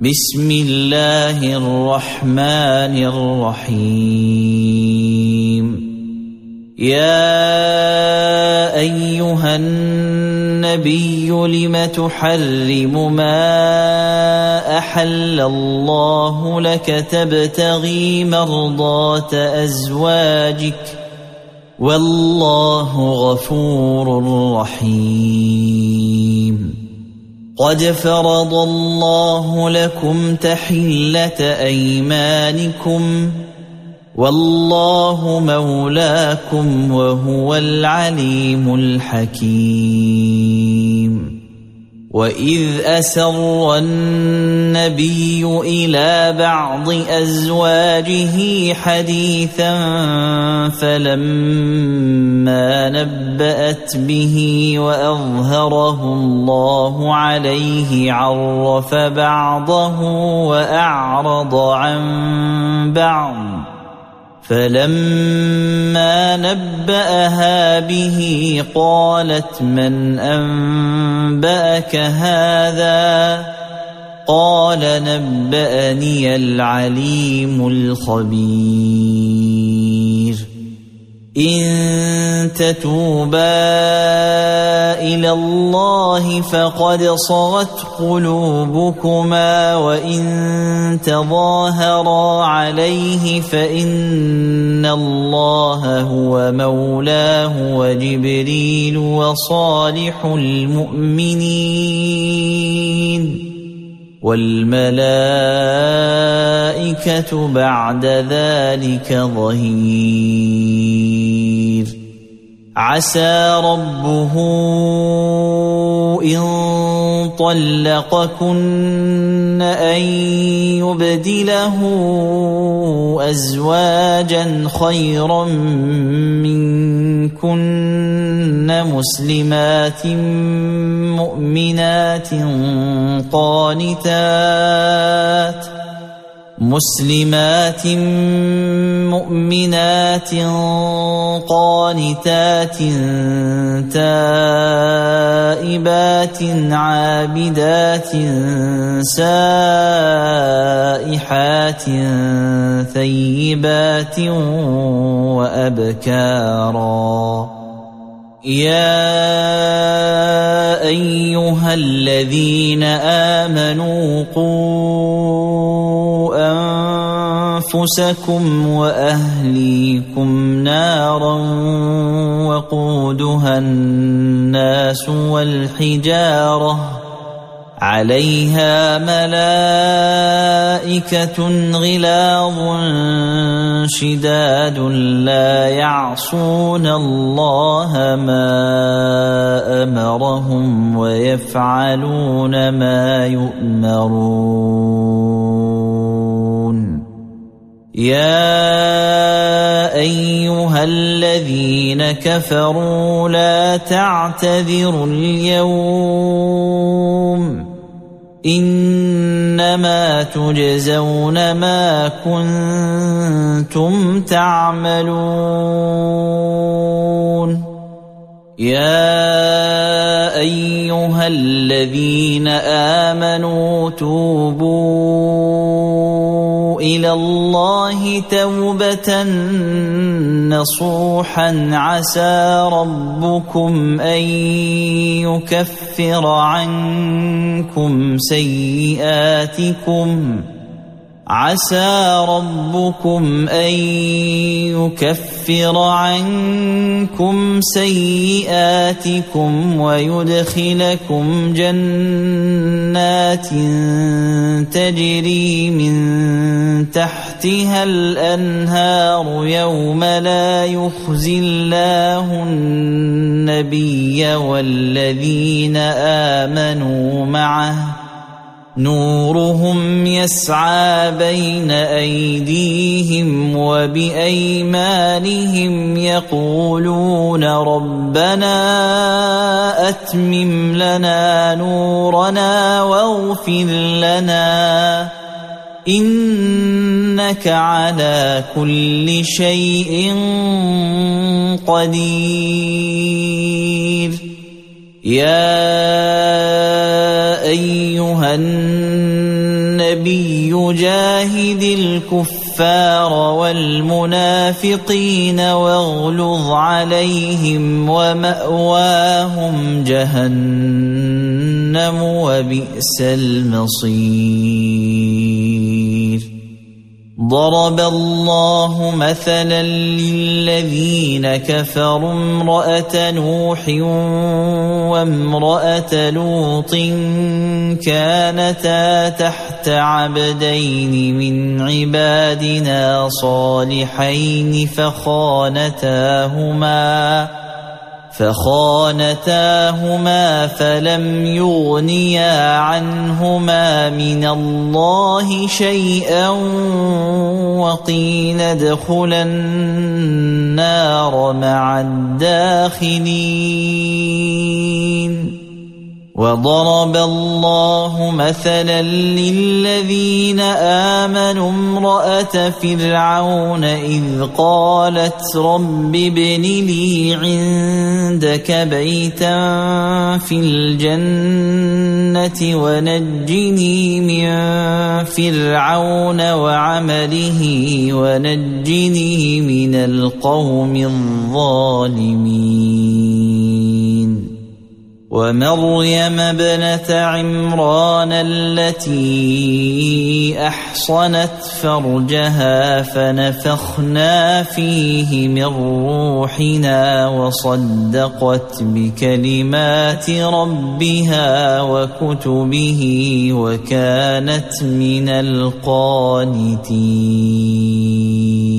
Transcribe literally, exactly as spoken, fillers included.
بسم الله الرحمن الرحيم يا أيها النبي لم تحرم ما أحل الله لك تبتغي مرضات أزواجك والله غفور رحيم قد فرض الله لكم تحلة أيمانكم والله مولاكم وهو العليم الحكيم وإذ أسر النبي إلى بعض أزواجه حديثا فلما نبأت به وأظهره الله عليه عرف بعضه وأعرض عن بعض فلما نبأها به قالت من أنبأك هذا قال نبأني العليم الخبير إن تتوبا إلى الله فقد صغت قلوبكما وإن تظاهرا عليه فإن الله هو مولاه وجبريل وصالح المؤمنين والملائكة بعد ذلك ظهير عسى ربه إن طلقكن أن يبدله أزواجا خيرا منكن مسلمات مؤمنات قانتات مسلمات مؤمنات قانتات تائبات عابدات سائحات ثيبات وأبكارا يا أيها الذين آمنوا قوا أنفسكم وأهليكم نارا وقودها الناس والحجارة عليها ملائكة غلاظ شداد لا يعصون الله ما أمرهم ويفعلون ما يؤمرون يا أيها الذين كفروا لا تعتذروا اليوم إنما تجزون ما كنتم تعملون يا أيها الذين آمنوا توبوا إلى الله توبة نصوحا عسى ربكم أن يكفر عنكم سيئاتكم عسى ربكم أن يكفر عنكم سيئاتكم ويدخلكم جنات تجري من تحتها الأنهار يوم لا يخزي الله النبي والذين آمنوا معه نورهم يسعى بين أيديهم وبأيمانهم يقولون ربنا أتمم لنا نورنا واغفر لنا إنك على كل شيء قدير يا أيها النبي النبي جاهد الكفار والمنافقين واغلظ عليهم ومأواهم جهنم وبئس المصير. ضرب الله مثلا للذين كفروا امرأة نوح وامرأة لوط كانتا تحت عبدين من عبادنا صالحين فخانتاهما فخانتاهما فلم يغنيا عنهما من الله شيئا وقيل ادخلا النار مع الداخلين. وضرب الله مثلا للذين آمنوا امرأة فرعون إذ قالت رب ابن لي عندك بيتا في الجنة ونجني من فرعون وعمله ونجني من القوم الظالمين. ومريم ابنة عمران التي أحصنت فرجها فنفخنا فيه من روحنا وصدقت بكلمات ربها وكتبه وكانت من القانتين.